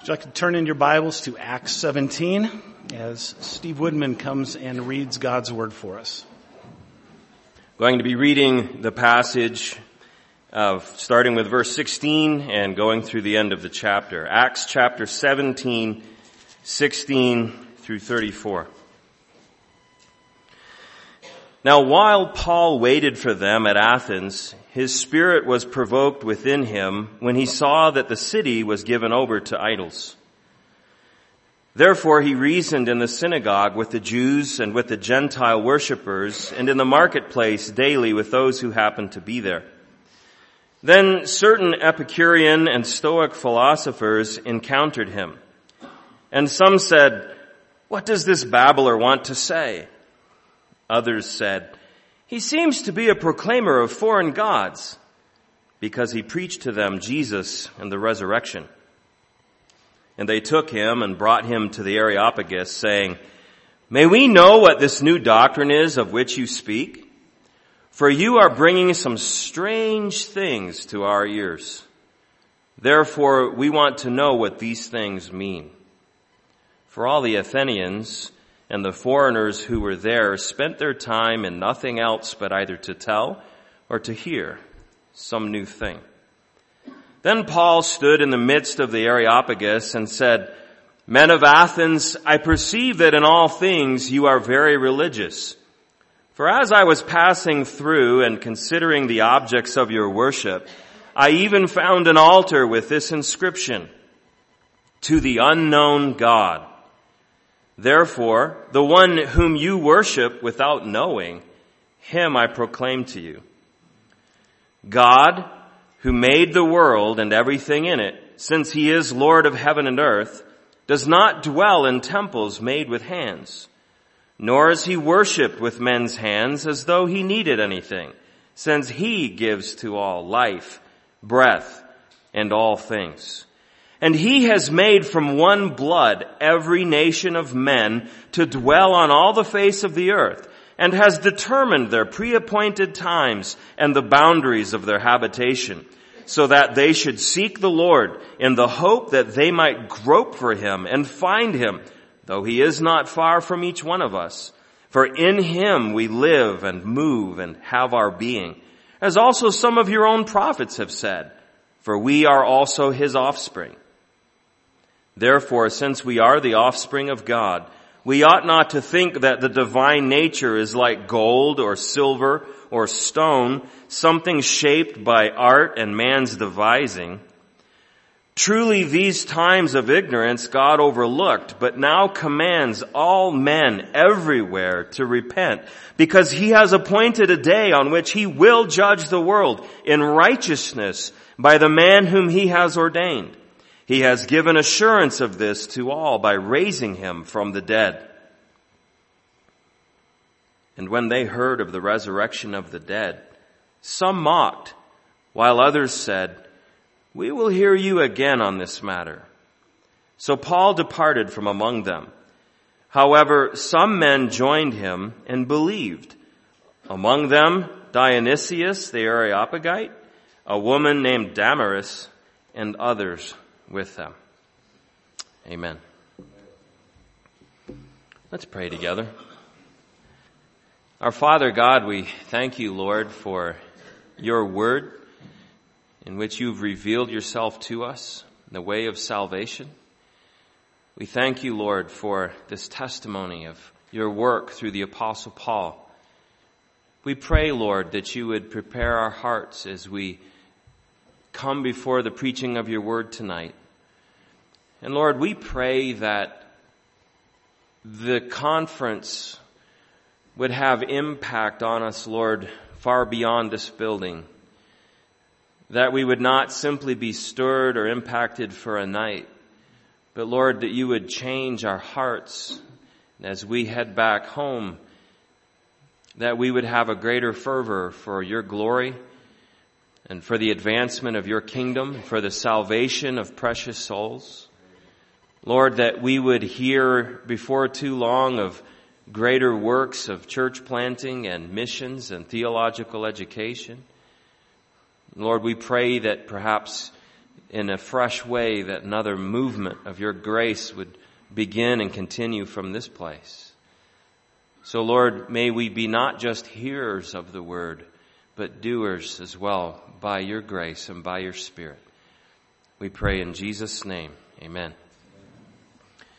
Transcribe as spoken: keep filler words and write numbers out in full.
Would you like to turn in your Bibles to Acts seventeen as Steve Woodman comes and reads God's Word for us. Going to be reading the passage of starting with verse sixteen and going through the end of the chapter. Acts chapter seventeen, sixteen through thirty-four. Now while Paul waited for them at Athens, his spirit was provoked within him when he saw that the city was given over to idols. Therefore he reasoned in the synagogue with the Jews and with the Gentile worshippers, and in the marketplace daily with those who happened to be there. Then certain Epicurean and Stoic philosophers encountered him. And some said, "What does this babbler want to say?" Others said, "He seems to be a proclaimer of foreign gods," because he preached to them Jesus and the resurrection. And they took him and brought him to the Areopagus, saying, "May we know what this new doctrine is of which you speak? For you are bringing some strange things to our ears. Therefore we want to know what these things mean." For all the Athenians and the foreigners who were there spent their time in nothing else but either to tell or to hear some new thing. Then Paul stood in the midst of the Areopagus and said, "Men of Athens, I perceive that in all things you are very religious. For as I was passing through and considering the objects of your worship, I even found an altar with this inscription, 'To the unknown God.' Therefore, the one whom you worship without knowing, him I proclaim to you. God, who made the world and everything in it, since he is Lord of heaven and earth, does not dwell in temples made with hands, nor is he worshipped with men's hands as though he needed anything, since he gives to all life, breath, and all things. And he has made from one blood every nation of men to dwell on all the face of the earth, and has determined their pre-appointed times and the boundaries of their habitation, so that they should seek the Lord in the hope that they might grope for him and find him, though he is not far from each one of us. For in him we live and move and have our being, as also some of your own prophets have said, for we are also his offspring. Therefore, since we are the offspring of God, we ought not to think that the divine nature is like gold or silver or stone, something shaped by art and man's devising. Truly, these times of ignorance God overlooked, but now commands all men everywhere to repent, because he has appointed a day on which he will judge the world in righteousness by the man whom he has ordained. He has given assurance of this to all by raising him from the dead." And when they heard of the resurrection of the dead, some mocked, while others said, "We will hear you again on this matter." So Paul departed from among them. However, some men joined him and believed. Among them, Dionysius the Areopagite, a woman named Damaris, and others with them. Amen. Let's pray together. Our Father God, we thank you, Lord, for your word in which you've revealed yourself to us in the way of salvation. We thank you, Lord, for this testimony of your work through the Apostle Paul. We pray, Lord, that you would prepare our hearts as we come before the preaching of your word tonight. And Lord, we pray that the conference would have impact on us, Lord, far beyond this building. That we would not simply be stirred or impacted for a night, but Lord, that you would change our hearts. And as we head back home, that we would have a greater fervor for your glory and for the advancement of your kingdom, for the salvation of precious souls. Lord, that we would hear before too long of greater works of church planting and missions and theological education. Lord, we pray that perhaps in a fresh way that another movement of your grace would begin and continue from this place. So Lord, may we be not just hearers of the word, but doers as well by your grace and by your Spirit. We pray in Jesus' name. Amen.